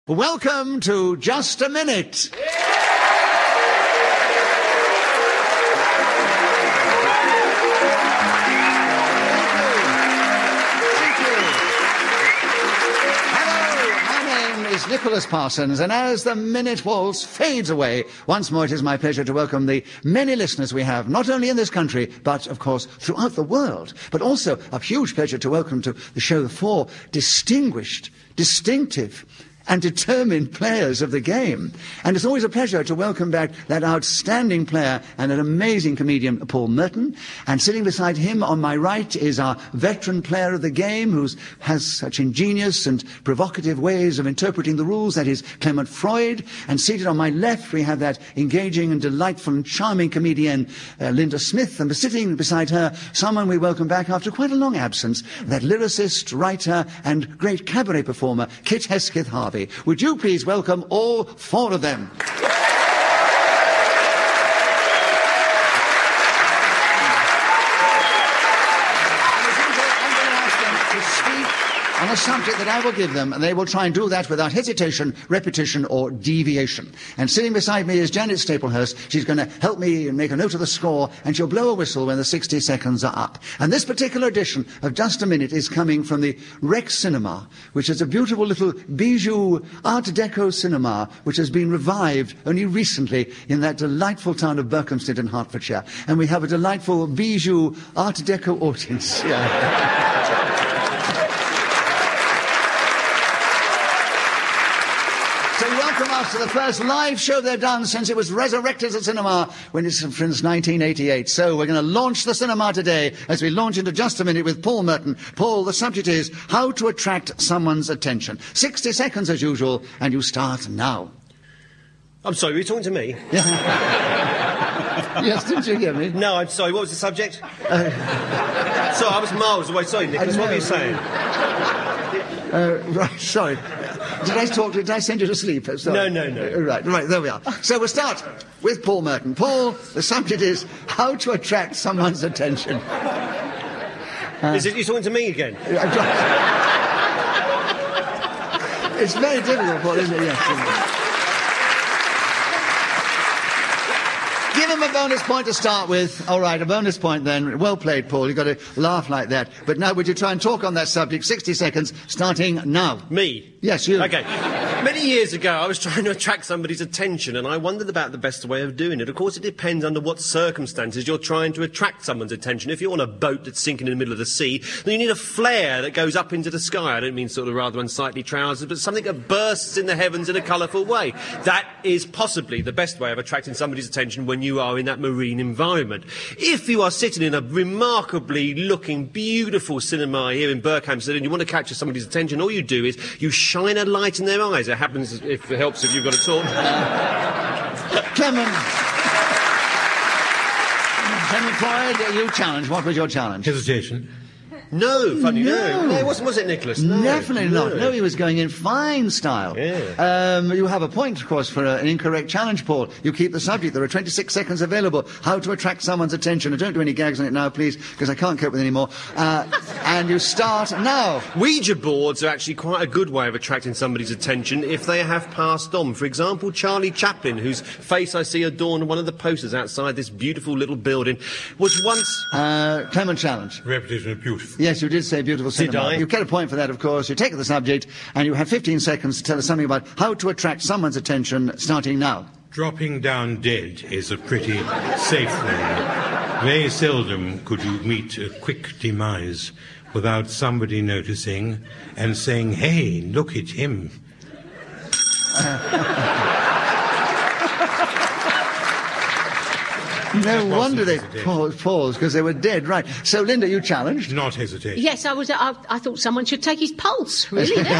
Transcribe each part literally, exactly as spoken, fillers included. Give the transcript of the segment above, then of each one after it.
Welcome to Just a Minute. Is Nicholas Parsons, and as the minute waltz fades away, once more it is my pleasure to welcome the many listeners we have, not only in this country, but, of course, throughout the world. But also a huge pleasure to welcome to the show the four distinguished, distinctive, and determined players of the game. And it's always a pleasure to welcome back that outstanding player and an amazing comedian, Paul Merton. And sitting beside him on my right is our veteran player of the game, who has such ingenious and provocative ways of interpreting the rules. That is Clement Freud. And seated on my left, we have that engaging and delightful and charming comedian, uh, Linda Smith. And sitting beside her, someone we welcome back after quite a long absence, that lyricist, writer, and great cabaret performer, Kit Hesketh Harvey. Would you please welcome all four of them? On a subject that I will give them, and they will try and do that without hesitation, repetition, or deviation. And sitting beside me is Janet Staplehurst. She's going to help me make a note of the score, and she'll blow a whistle when the sixty seconds are up. And this particular edition of Just a Minute is coming from the Rex Cinema, which is a beautiful little bijou Art Deco cinema, which has been revived only recently in that delightful town of Berkhamsted in Hertfordshire. And we have a delightful bijou Art Deco audience. Yeah. Welcome us to the first live show they've done since it was resurrected as a cinema when it's since nineteen eighty-eight. So we're going to launch the cinema today as we launch into Just a Minute with Paul Merton. Paul, the subject is how to attract someone's attention. sixty seconds as usual, and you start now. I'm sorry, were you talking to me? Yes, didn't you hear me? No, I'm sorry, what was the subject? Uh, sorry, I was miles away. Sorry, Nicholas, what were you saying? Uh, right, sorry. Did I talk? Did I send you to sleep? Sorry. No, no, no. Right, right, there we are. So we'll start with Paul Merton. Paul, the subject is how to attract someone's attention. Uh, is it you talking to me again? It's very difficult, Paul, isn't it? Yes. Give him a bonus point to start with. All right, a bonus point then. Well played, Paul. You've got to laugh like that. But now would you try and talk on that subject? sixty seconds, starting now. Me? Yes, you. OK. Many years ago, I was trying to attract somebody's attention, and I wondered about the best way of doing it. Of course, it depends under what circumstances you're trying to attract someone's attention. If you're on a boat that's sinking in the middle of the sea, then you need a flare that goes up into the sky. I don't mean sort of rather unsightly trousers, but something that bursts in the heavens in a colourful way. That is possibly the best way of attracting somebody's attention when you are in that marine environment. If you are sitting in a remarkably looking, beautiful cinema here in Berkhamsted and you want to capture somebody's attention, all you do is you shine a light in their eyes. It happens if it helps if you've got to talk. Clement. Clement Freud, you challenge. What was your challenge? Hesitation. No, funny, no. No. No, it wasn't, was it, Nicholas? No. Definitely no. not. No, he was going in fine style. Yeah. Um, you have a point, of course, for uh, an incorrect challenge, Paul. You keep the subject. There are twenty-six seconds available. How to attract someone's attention. And don't do any gags on it now, please, because I can't cope with it anymore. Uh, and you start now. Ouija boards are actually quite a good way of attracting somebody's attention if they have passed on. For example, Charlie Chaplin, whose face I see adorned on one of the posters outside this beautiful little building, was once... Uh, Clement challenge. Repetition of beautiful. Yes, you did say beautiful. Did I? You get a point for that, of course. You take the subject, and you have fifteen seconds to tell us something about how to attract someone's attention, starting now. Dropping down dead is a pretty safe one. Very seldom could you meet a quick demise without somebody noticing and saying, "Hey, look at him." No wonder they paused, paused, because they were dead, right. So, Linda, you challenged. Not hesitation. Yes, I was. I, I thought someone should take his pulse, really. Yeah.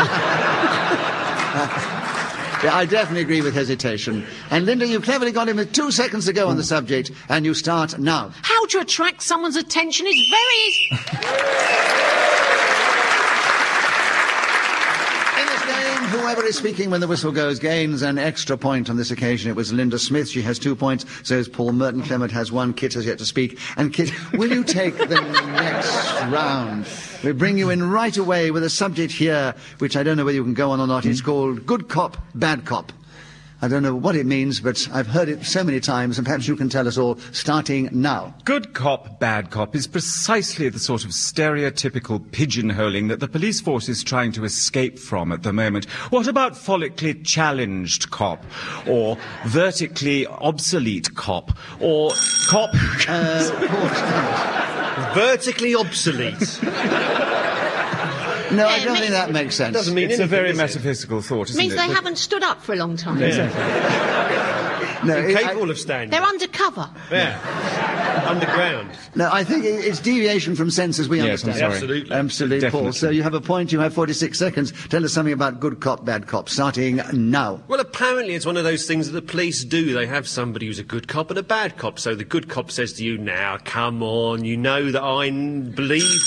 Yeah, I definitely agree with hesitation. And, Linda, you cleverly got him with two seconds to go on the subject, and you start now. How to attract someone's attention is very easy. In this game, whoever is speaking when the whistle goes gains an extra point on this occasion. It was Linda Smith. She has two points. So is Paul Merton. Clement has one. Kit has yet to speak. And Kit, will you take the next round? We bring you in right away with a subject here, which I don't know whether you can go on or not. Mm. It's called Good Cop, Bad Cop. I don't know what it means, but I've heard it so many times, and perhaps you can tell us all, starting now. Good cop, bad cop is precisely the sort of stereotypical pigeonholing that the police force is trying to escape from at the moment. What about follically challenged cop? Or vertically obsolete cop? Or cop... Uh, vertically obsolete. No, I don't think that makes sense. Doesn't mean it's anything, a very is metaphysical thought, isn't Means it? they But- haven't stood up for a long time. Yeah. No, it- Incapable I- of standing. They're undercover. Yeah. Underground. No, I think it- it's deviation from sense as we Yes, I'm understand. sorry. Absolutely. Absolutely, Paul. Definitely. So you have a point, you have forty-six seconds. Tell us something about good cop, bad cop, starting now. Well, apparently it's one of those things that the police do. They have somebody who's a good cop and a bad cop. So the good cop says to you, now, come on, you know that I n- believe...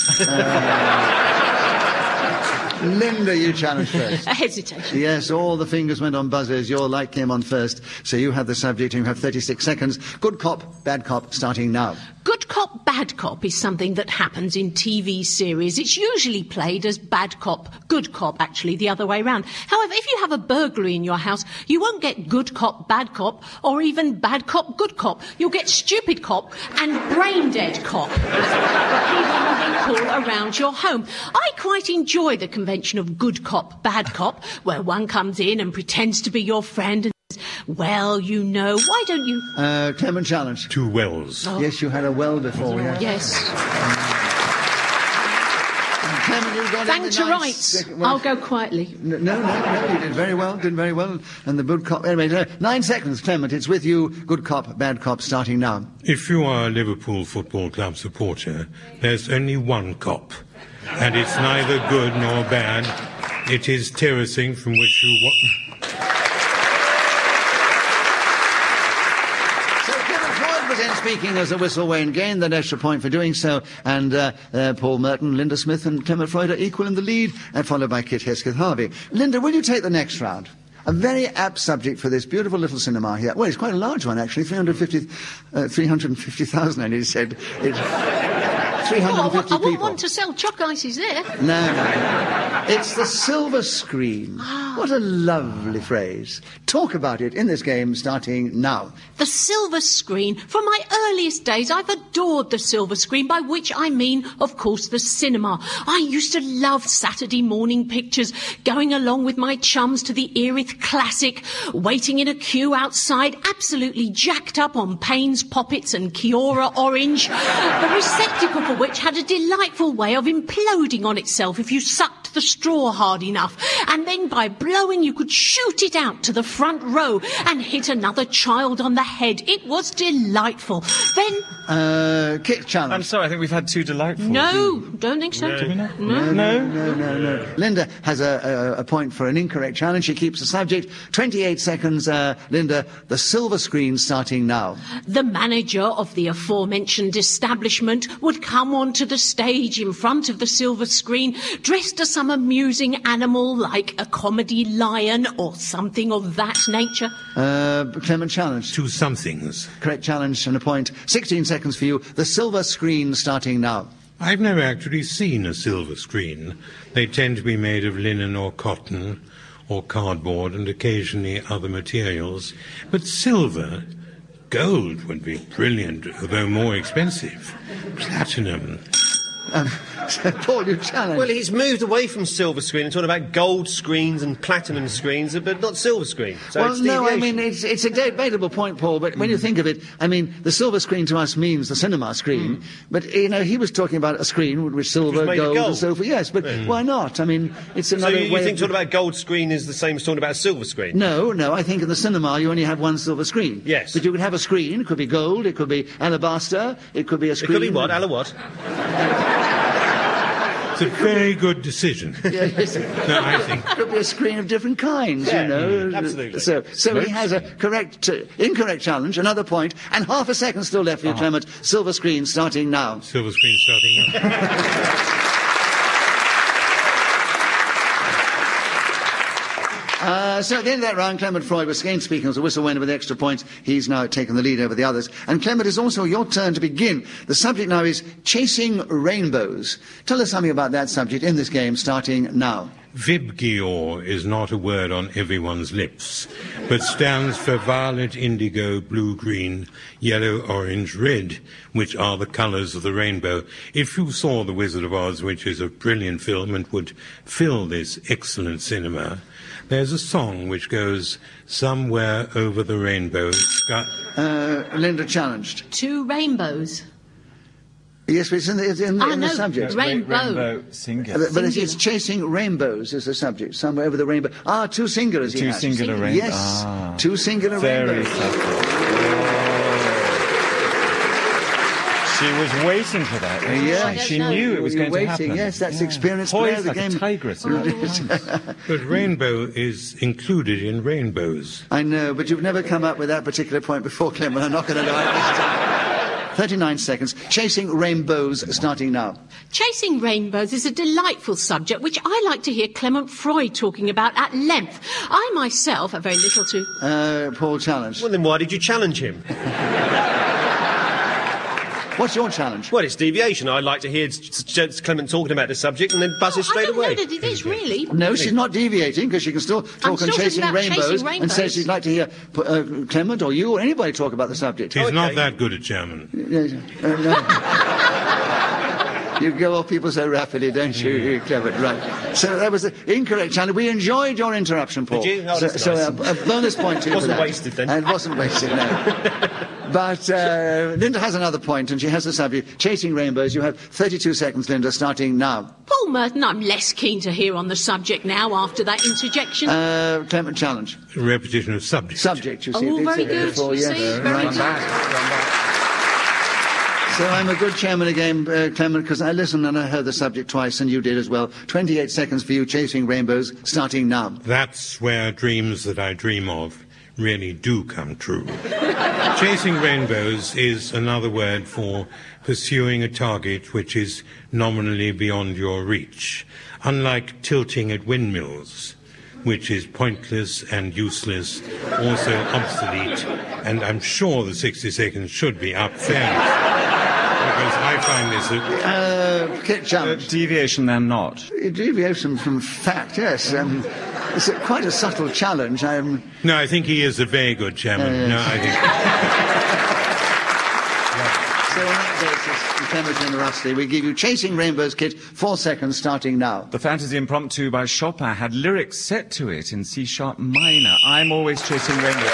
Linda, you challenge first. A hesitation. Yes, all the fingers went on buzzers. Your light came on first. So you have the subject and you have thirty-six seconds. Good cop, bad cop, starting now. Good cop, bad cop is something that happens in T V series. It's usually played as bad cop, good cop, actually, the other way round. However, if you have a burglary in your house, you won't get good cop, bad cop, or even bad cop, good cop. You'll get stupid cop and brain dead cop. That people will call around your home. I quite enjoy the convention of good cop, bad cop, where one comes in and pretends to be your friend and says, well, you know, why don't you... Uh, Clement challenge. Two wells. Yes, you had a well before. Yes. Yes. Clement, you got in Thank the to nice rights. second- well, I'll go quietly. No, no, no, you did very well, did very well. And the good cop... Anyway, no, nine seconds, Clement, it's with you. Good cop, bad cop, starting now. If you are a Liverpool Football Club supporter, there's only one cop, and it's neither good nor bad. It is terracing from which you... Wa- So Clement Floyd was in speaking as a whistle Wayne gained that extra point for doing so, and uh, uh, Paul Merton, Linda Smith and Clement Floyd are equal in the lead, and followed by Kit Hesketh Harvey. Linda, will you take the next round? A very apt subject for this beautiful little cinema here. Well, it's quite a large one, actually. three hundred fifty, uh, three hundred fifty thousand, I nearly said. It's three hundred Oh, I, fifty I wouldn't people. want to sell chalk ices there. No, no. It's the silver screen. What a lovely phrase. Talk about it in this game starting now. The silver screen. From my earliest days, I've adored the silver screen, by which I mean, of course, the cinema. I used to love Saturday morning pictures, going along with my chums to the Erith Classic, waiting in a queue outside, absolutely jacked up on Payne's Poppets and Kiora Orange, the receptacle for which had a delightful way of imploding on itself if you sucked the straw hard enough, and then by blowing you could shoot it out to the front row and hit another child on the head. It was delightful. Then... Uh, Kit challenge. I'm sorry, I think we've had two delightful. No, don't think so. Do we not? No, no, no, no, no. Linda has a, a, a point for an incorrect challenge. She keeps the subject. twenty-eight seconds, uh, Linda. The silver screen starting now. The manager of the aforementioned establishment would come onto the stage in front of the silver screen, dressed as some amusing animal like a comedy lion or something of that nature. Uh, Clement challenge. Two somethings. Correct challenge and a point. sixteen seconds for you. The silver screen starting now. I've never actually seen a silver screen. They tend to be made of linen or cotton or cardboard and occasionally other materials. But silver, gold would be brilliant, although more expensive. Platinum. Um, so Paul, you challenge. Well, he's moved away from silver screen and talking about gold screens and platinum screens, but not silver screen. So well, it's no, I deviation. mean, it's, it's a debatable point, Paul, but when you think of it, I mean, the silver screen to us means the cinema screen, Mm. but, you know, he was talking about a screen with silver, made of gold, gold. and so forth. Yes, but why not? I mean, it's So another you, you way think of... talking about gold screen is the same as talking about a silver screen? No, no, I think in the cinema you only have one silver screen. Yes. But you could have a screen, it could be gold, it could be alabaster, it could be a It screen... could be what? Ala what? It's a very good decision. Yeah, yes. No, I think. It could be a screen of different kinds, Yeah, you know. mm, absolutely. So, so he has a correct, uh, incorrect challenge, another point, and half a second still left for you, Clement. Silver screen starting now. Silver screen starting now. Uh, so at the end of that round, Clement Freud was again speaking as a whistle winner with extra points. He's now taken the lead over the others. And Clement, it's also your turn to begin. The subject now is chasing rainbows. Tell us something about that subject in this game, starting now. Vibgyor is not a word on everyone's lips, but stands for violet, indigo, blue, green, yellow, orange, red, which are the colours of the rainbow. If you saw The Wizard of Oz, which is a brilliant film and would fill this excellent cinema, there's a song which goes, somewhere over the rainbow. Sky- uh, Linda challenged. Two rainbows. Yes, but it's in the, it's in the, I in the know, subject. rainbow. Rainbow singular. But, but it's, it's chasing rainbows is the subject. Somewhere over the rainbow. Ah, two singulars. he Two has. singular rainbows. Yes, Ah. two singular Very rainbows. subtle. She was waiting for that. wasn't Yeah. she? She No. knew it was You're going waiting. to happen. Yes, that's Yeah. experienced player Poised of the like game. a tigress. But rainbow is included in rainbows. I know, but you've never come up with that particular point before, Clement. I'm not going to do it this time. thirty-nine seconds. Chasing rainbows, starting now. Chasing rainbows is a delightful subject which I like to hear Clement Freud talking about at length. I myself have very little to... Uh, Paul challenged. Well, then why did you challenge him? What's your challenge? Well, it's deviation. I'd like to hear s- s- Clement talking about the subject and then buzz it Oh, I straight don't away. know that it is, really. No, she's not deviating because she can still I'm talk on still chasing talking about rainbows, chasing and rainbows. says she'd like to hear uh, Clement or you or anybody talk about the subject. He's not Okay. that good at German. Yes, uh, no. You go off people so rapidly, don't you, Clement? Right. So that was the incorrect challenge. We enjoyed your interruption, Paul. Did you? Oh, so that's so nice. a, a bonus point to you for Wasn't that. wasted then. And it wasn't wasted, no. But uh, Linda has another point, and she has the subject, chasing rainbows. You have thirty-two seconds, Linda, starting now. Paul Merton, I'm less keen to hear on the subject now after that interjection. Uh, Clement challenge. Repetition of subject. Subject, you see. Oh, Did very say that good. before, You yes. see, very Right. good. So I'm a good chairman again, uh, Clement, because I listened and I heard the subject twice, and you did as well. twenty-eight seconds for you, chasing rainbows, starting now. That's where dreams that I dream of really do come true. Chasing rainbows is another word for pursuing a target which is nominally beyond your reach. Unlike tilting at windmills, which is pointless and useless, also obsolete, and I'm sure the sixty seconds should be up fairness. Because I find this a, Uh, Kit Uh, challenge. deviation then not. Deviation from fact, yes. Um, it's a, quite a subtle challenge. I'm. no, I think he is a very good chairman. Yeah, yeah. No, I think So on that basis, Clement and Rusty, we give you Chasing Rainbows, Kit, four seconds, starting now. The Fantasy Impromptu by Chopin had lyrics set to it in C sharp minor. I'm always chasing rainbows.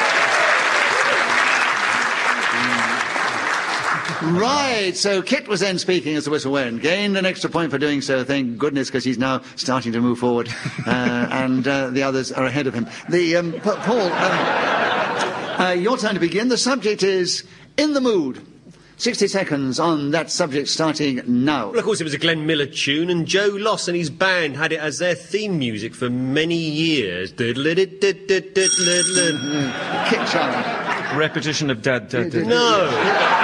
Right, so Kit was then speaking as the whistle went. Gained an extra point for doing so, thank goodness, because he's now starting to move forward, uh, and uh, the others are ahead of him. The um, Pa- Paul, um, uh, your turn to begin. The subject is In the Mood. sixty seconds on that subject, starting now. Well, of course, it was a Glenn Miller tune, and Joe Loss and his band had it as their theme music for many years. Diddle-diddle-diddle-diddle. Kit challenge. Repetition of dad, dad, dad. No.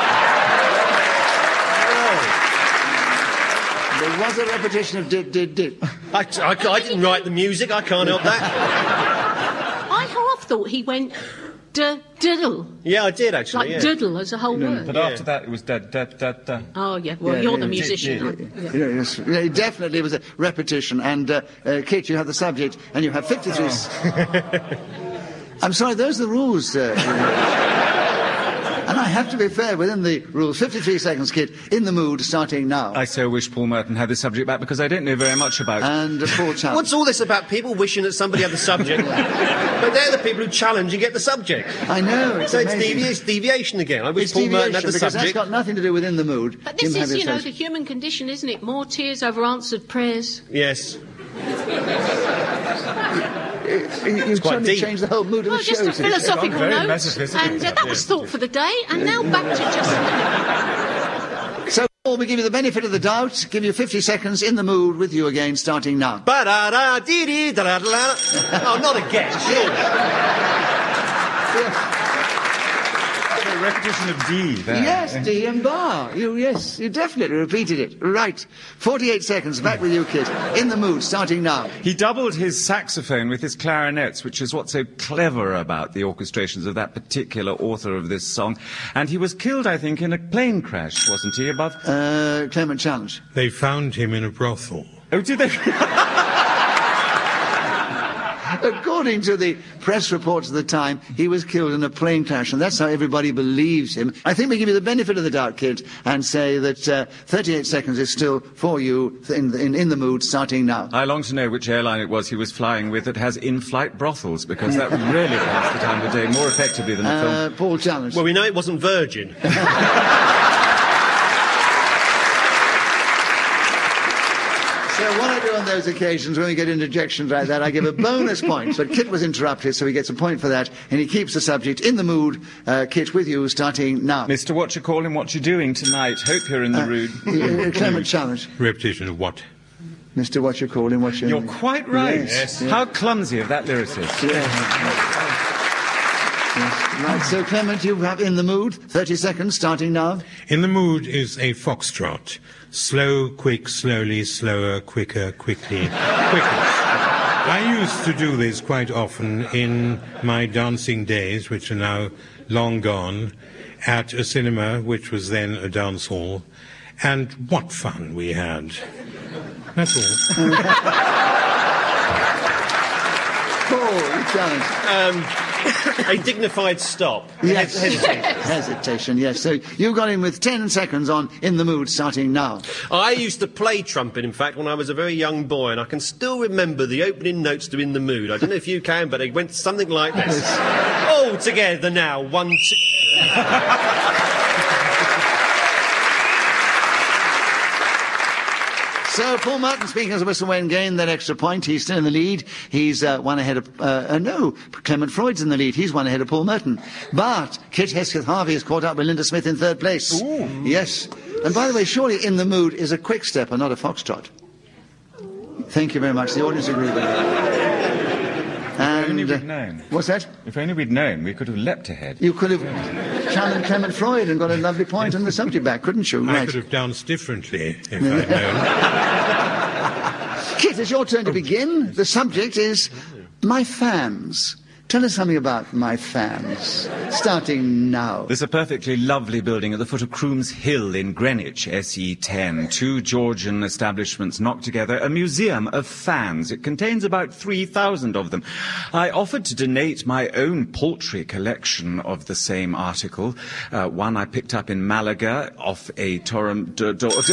There was a repetition of did, did, did. I, I, I didn't write the music. I can't help that. I half thought he went d diddle, Yeah, I did actually. like yeah. diddle as a whole word. But after that, it was dad, dad, dad, dad. Oh, yeah, well, Yeah, you're yeah, the yeah, musician. yeah, aren't you? Yeah, yes, yeah, it definitely was a repetition. And uh, uh, Kit, you have the subject, and you have fifty-three. s- I'm sorry, those are the rules. Uh, and I have to be fair within the rules. fifty-three seconds, Kit. In the Mood, starting now. I so wish Paul Merton had this subject back because I don't know very much about it. And uh, Paul challenge. What's all this about people wishing that somebody had the subject? But they're the people who challenge and get the subject. I know. It's So it's amazing. devi- deviation again. I wish It's Paul deviation Merton had the because that's subject. got nothing to do with In the Mood. But this Him is, having you know, sex. the human condition, isn't it? More tears over answered prayers. Yes. You've quite suddenly deep. changed the whole mood of Well, the just show. a philosophical Very note. metaphysical. And uh, that was thought for the day. And now back to just... So, Paul, we give you the benefit of the doubt, give you fifty seconds In the Mood with you again, starting now. Ba-da-da-dee-dee-da-da-da-da. Oh, not again. Sure. repetition of D there. Yes, D and bar. You, yes, you definitely repeated it. Right. forty-eight seconds. Back with you, Kit. In the mood, starting now. He doubled his saxophone with his clarinets, which is what's so clever about the orchestrations of that particular author of this song. And he was killed, I think, in a plane crash, wasn't he, above? Uh, Clement, challenge. They found him in a brothel. Oh, did they? According to the press reports of the time, he was killed in a plane crash, and that's how everybody believes him. I think we give you the benefit of the doubt, Kit, and say that uh, thirty-eight seconds is still for you in, in, in the mood, starting now. I long to know which airline it was he was flying with that has in-flight brothels, because that would really pass the time of day more effectively than a film. Uh, Paul, challenge. Well, we know it wasn't Virgin. So what I do on those occasions when we get interjections like that, I give a bonus point. But Kit was interrupted, so he gets a point for that, and he keeps the subject in the mood. Uh, Kit, with you, starting now. Mister What you calling, what you doing tonight? Hope you're in the Uh, rude. uh, Clement, challenge. Repetition of what? Mister What you calling, what you You're quite right. Yes. Yes. How clumsy of that lyricist. Yeah. Yes. Right, so Clement, you have in the mood. thirty seconds, starting now. In the mood is a foxtrot. Slow, quick, slowly, slower, quicker, quickly, quicker. I used to do this quite often in my dancing days, which are now long gone, at a cinema, which was then a dance hall. And what fun we had. That's all. Paul, you challenge. Um, a dignified stop. Yes. Hesitation. Hesitation, yes. So you got in with ten seconds on in the mood, starting now. I used to play trumpet, in fact, when I was a very young boy, and I can still remember the opening notes to In the Mood. I don't know if you can, but it went something like this. All together now, one, two... So Paul Merton, speaking as a whistle-win, gained that extra point. He's still in the lead. He's uh, one ahead of... Uh, uh, no, Clement Freud's in the lead. He's one ahead of Paul Merton. But Kit Hesketh-Harvey has caught up with Linda Smith in third place. Ooh. Yes. And by the way, surely In the Mood is a quick step and not a foxtrot. Thank you very much. The audience agree with that. And, If only uh, we'd known. What's that? If only we'd known, we could have leapt ahead. You could have challenged Clement Freud and got a lovely point on the subject back, couldn't you? I Right. could have danced differently if I'd known. Kit, it's your turn to begin. The subject is my fans. Tell us something about my fans, starting now. There's a perfectly lovely building at the foot of Crooms Hill in Greenwich, S E ten. Two Georgian establishments knocked together, a museum of fans. It contains about three thousand of them. I offered to donate my own paltry collection of the same article. Uh, one I picked up in Malaga off a Torum... Do, do, do,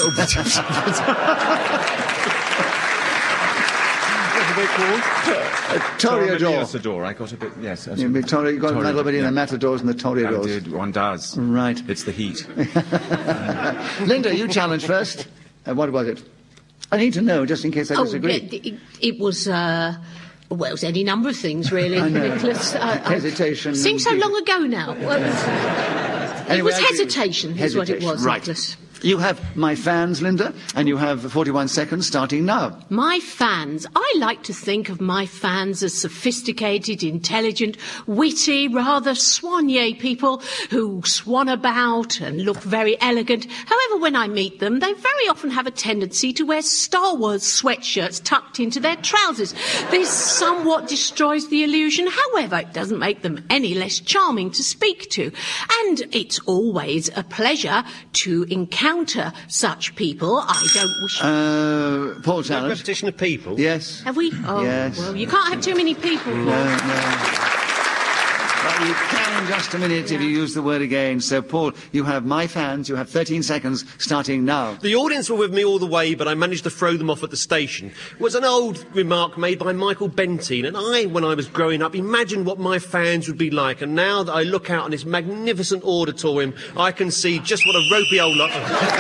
What are they called? A Toreador. Toreador. I got a bit, yes. Yeah, Victoria, you got a Toreador, medal in yeah. the Matadors and the I Toreadors. did, one does. Right. It's the heat. Linda, you challenge first. Uh, what was it? I need to know, just in case I Oh, disagree. it, it, it was, uh, well, it was any number of things, really, I know. Nicholas. Uh, Hesitation Seems and- so long ago now. Well, it was, Anyway, it was I agree. hesitation, is what it Hesitation, was, right. Nicholas. You have my fans, Linda, and you have forty-one seconds starting now. My fans. I like to think of my fans as sophisticated, intelligent, witty, rather soignee people who swan about and look very elegant. However, when I meet them, they very often have a tendency to wear Star Wars sweatshirts tucked into their trousers. This somewhat destroys the illusion. However, it doesn't make them any less charming to speak to. And it's always a pleasure to encounter such people. I don't wish... Uh, Paul No challenge. repetition of people. Yes. Have we? Oh, Yes. well, you can't have too many people. No, no. But you can in just a minute if you use the word again. So, Paul, you have my fans. You have thirteen seconds starting now. The audience were with me all the way, but I managed to throw them off at the station. It was an old remark made by Michael Bentine, and I, when I was growing up, imagined what my fans would be like. And now that I look out on this magnificent auditorium, I can see just what a ropey old lot...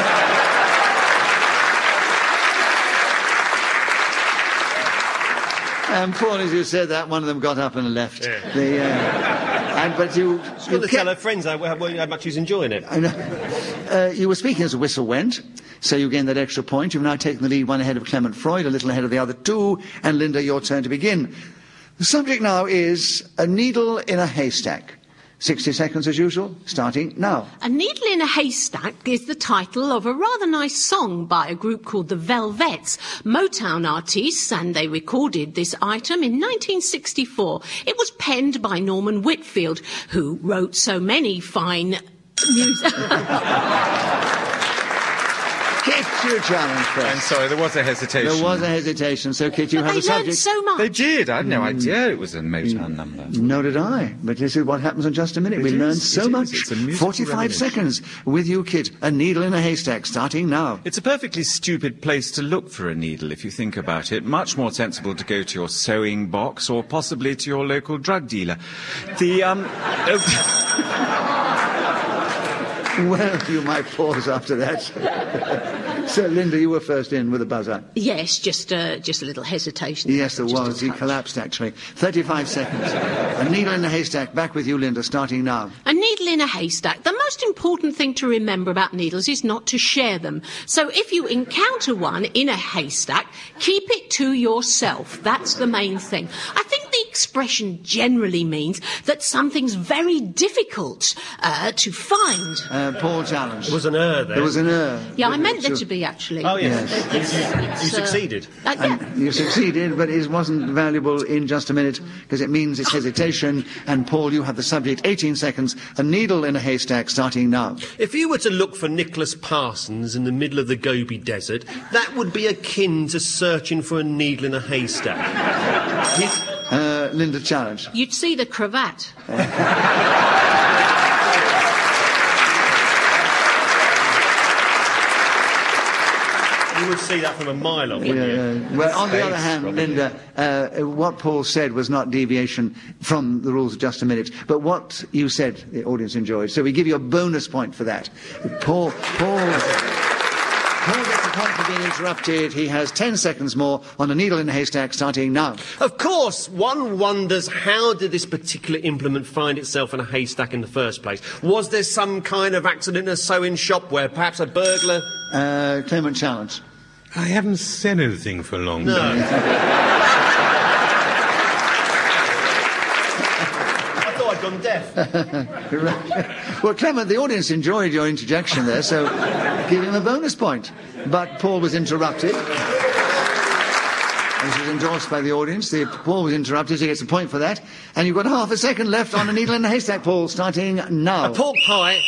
And Paul, as you said that, one of them got up and left. Yeah. The, uh, and, but you... She's you got to kept- tell her friends how, how, how much she's enjoying it. I know. Uh, you were speaking as a whistle went, so you gained that extra point. You've now taken the lead one ahead of Clement Freud, a little ahead of the other two. And Linda, your turn to begin. The subject now is a needle in a haystack. sixty seconds as usual, starting now. A Needle in a Haystack is the title of a rather nice song by a group called the Velvets, Motown artists, and they recorded this item in nineteen sixty-four. It was penned by Norman Whitfield, who wrote so many fine music. Kit, your challenge first. I'm sorry, there was a hesitation. There was a hesitation, so Kit, you But have they the learned subject. so much. They did. I had no idea it was a Motown number. No did I, but this is what happens in just a minute. It we is, learned so it is. much. It's a musical forty-five revolution. seconds with you, Kit. A needle in a haystack, starting now. It's a perfectly stupid place to look for a needle if you think about it. Much more sensible to go to your sewing box or possibly to your local drug dealer. The, um... Well, you might pause after that. So, Linda, you were first in with a buzzer. Yes, just, uh, just a little hesitation. Yes, there Just a was. He touch. collapsed, actually. thirty-five seconds. A needle in a haystack. Back with you, Linda, starting now. A needle in a haystack. The most important thing to remember about needles is not to share them. So if you encounter one in a haystack, keep it to yourself. That's the main thing. I think the expression generally means that something's very difficult uh, to find. Uh, Paul challenge. There was an er there. There was an er. Yeah, I meant there to be, actually. Oh, yes. Yes. It's- You it's, uh, succeeded. uh, yeah. And you succeeded, but it wasn't valuable in just a minute because it means it's hesitation. And Paul, you have the subject. eighteen seconds. A needle in a haystack, starting now. If you were to look for Nicholas Parsons in the middle of the Gobi Desert, that would be akin to searching for a needle in a haystack. His- Uh, Linda challenge. You'd see the cravat. You would see that from a mile off, wouldn't Yeah, you? yeah. Well, on the Space, other hand, Robin. Linda, uh, what Paul said was not deviation from the rules of just a minute, but what you said the audience enjoyed. So we give you a bonus point for that. Paul, Paul, Paul gets a point for being interrupted. He has ten seconds more on a needle in a haystack, starting now. Of course, one wonders how did this particular implement find itself in a haystack in the first place? Was there some kind of accident in a sewing shop where perhaps a burglar... Uh, Clement challenge. I haven't said anything for a long No. time. I thought I'd gone deaf. Well, Clement, the audience enjoyed your interjection there, so give him a bonus point. But Paul was interrupted. This was endorsed by the audience. The Paul was interrupted, so he gets a point for that. And you've got half a second left on a needle in a haystack, Paul, starting now. A pork pie.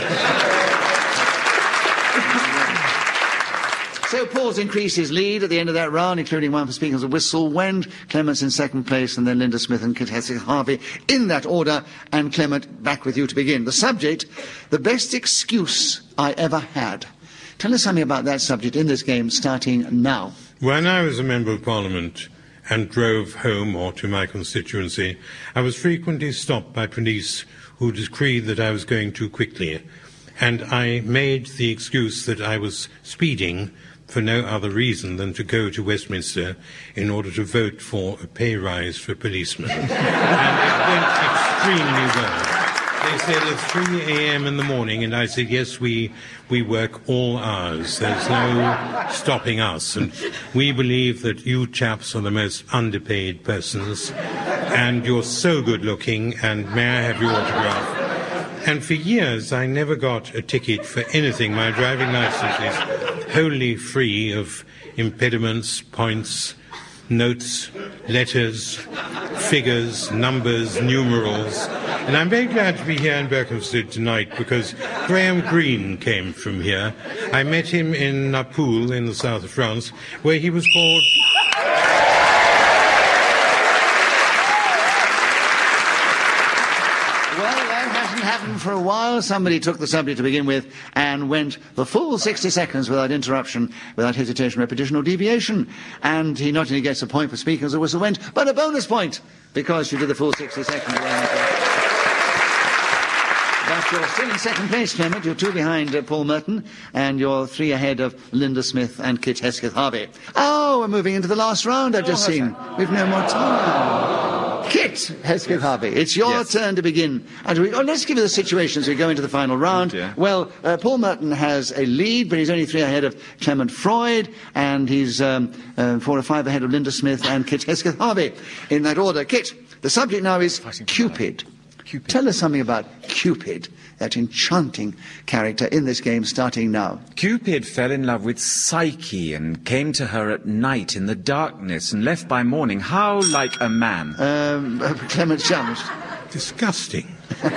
So Paul's increased his lead at the end of that round, including one for speaking as a whistle. Wend, Clements in second place, and then Linda Smith and Kit Hesketh-Harvey in that order. And Clement, back with you to begin. The subject, the best excuse I ever had. Tell us something about that subject in this game, starting now. When I was a Member of Parliament and drove home or to my constituency, I was frequently stopped by police who decreed that I was going too quickly. And I made the excuse that I was speeding for no other reason than to go to Westminster in order to vote for a pay rise for policemen. And it went extremely well. They said it's three a m in the morning, and I said, yes, we, we work all hours. There's no stopping us. And we believe that you chaps are the most underpaid persons, and you're so good looking, and may I have your autograph? And for years, I never got a ticket for anything. My driving license is wholly free of impediments, points, notes, letters, figures, numbers, numerals. And I'm very glad to be here in Berkhamsted tonight because Graham Greene came from here. I met him in Naples in the south of France, where he was called... Happened for a while. Somebody took the subject to begin with and went the full sixty seconds without interruption, without hesitation, repetition or deviation. And he not only gets a point for speaking as a whistle went, but a bonus point because you did the full sixty seconds. But you're still in second place, Clement. You're two behind uh, Paul Merton, and you're three ahead of Linda Smith and Kit Hesketh-Harvey. Oh, we're moving into the last round, I've just seen. We've no more time. Kit Hesketh-Harvey, it's your Yes. turn to begin. And we, oh, let's give you the situation as we go into the final round. Oh, dear. Well, uh, Paul Merton has a lead, but he's only three ahead of Clement Freud, and he's um, uh, four or five ahead of Linda Smith and Kit Hesketh-Harvey. In that order, Kit, the subject now is Cupid. Cupid. Tell us something about Cupid, that enchanting character in this game starting now. Cupid fell in love with Psyche and came to her at night in the darkness and left by morning. How like a man. Um, Clement challenged. Disgusting.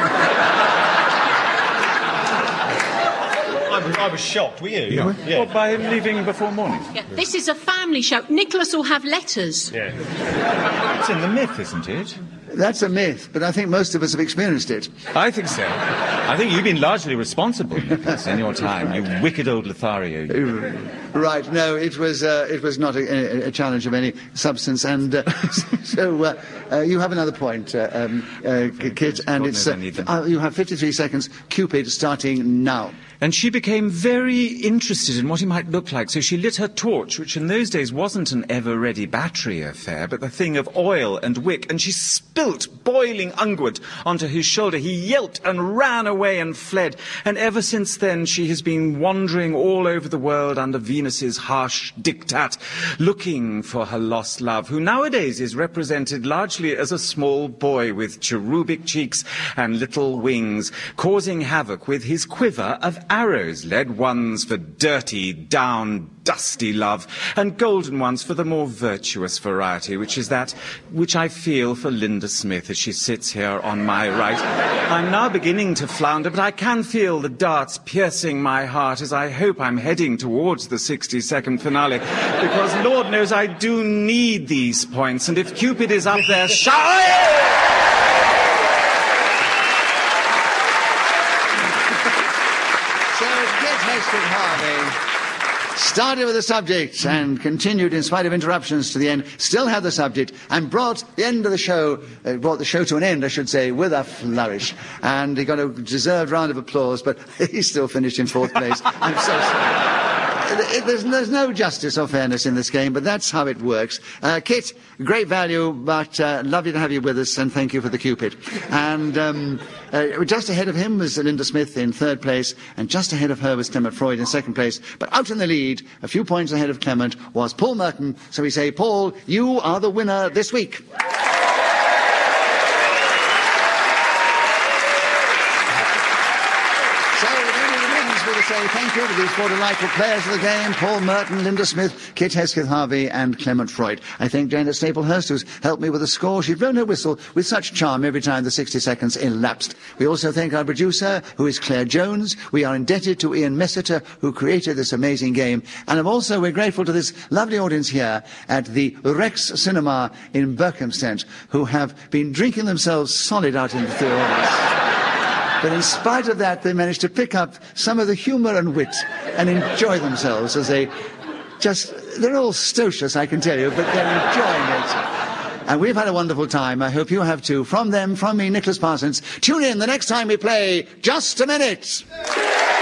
I was, I was shocked, were you? Yeah. Yeah. What, by him leaving before morning? Yeah, this is a family show. Nicholas will have letters. Yeah. It's in the myth, isn't it? That's a myth, but I think most of us have experienced it. I think so. I think you've been largely responsible, Nicholas, in your time, you wicked old Lothario. Right, no, it was uh, it was not a, a, a challenge of any substance, and uh, so uh, uh, you have another point, uh, um, uh, Kit, and God it's knows uh, I need them. uh, you have fifty-three seconds. Cupid starting now. And she became very interested in what he might look like, so she lit her torch, which in those days wasn't an ever-ready battery affair, but the thing of oil and wick, and she spilt boiling unguent onto his shoulder. He yelped and ran away and fled, and ever since then she has been wandering all over the world under Venus's harsh diktat, looking for her lost love, who nowadays is represented largely as a small boy with cherubic cheeks and little wings, causing havoc with his quiver of arrows, lead ones for dirty, down, dusty love, and golden ones for the more virtuous variety, which is that which I feel for Linda Smith as she sits here on my right. I'm now beginning to flounder, but I can feel the darts piercing my heart as I hope I'm heading towards the sixty-second finale, because Lord knows I do need these points, and if Cupid is up there, shout! Harvey started with the subject and continued in spite of interruptions to the end, still had the subject, and brought the end of the show, uh, brought the show to an end, I should say, with a flourish. And he got a deserved round of applause, but he still finished in fourth place. I'm so sorry. There's, there's no justice or fairness in this game, but that's how it works. Uh, Kit, great value, but uh, lovely to have you with us, and thank you for the Cupid. And um, uh, just ahead of him was Linda Smith in third place, and just ahead of her was Clement Freud in second place. But out in the lead, a few points ahead of Clement, was Paul Merton. So we say, Paul, you are the winner this week. Say thank you to these four delightful players of the game, Paul Merton, Linda Smith, Kit Hesketh-Harvey and Clement Freud. I thank Jane at Staplehurst, who's helped me with the score. She's blown her whistle with such charm every time the sixty seconds elapsed. We also thank our producer, who is Claire Jones. We are indebted to Ian Messiter, who created this amazing game. And also we're grateful to this lovely audience here at the Rex Cinema in Berkhamsted, who have been drinking themselves solid out in the theatre. But in spite of that, they managed to pick up some of the humour and wit and enjoy themselves as they just, they're all stocious, I can tell you, but they're enjoying it. And we've had a wonderful time. I hope you have too. From them, from me, Nicholas Parsons. Tune in the next time we play Just a Minute.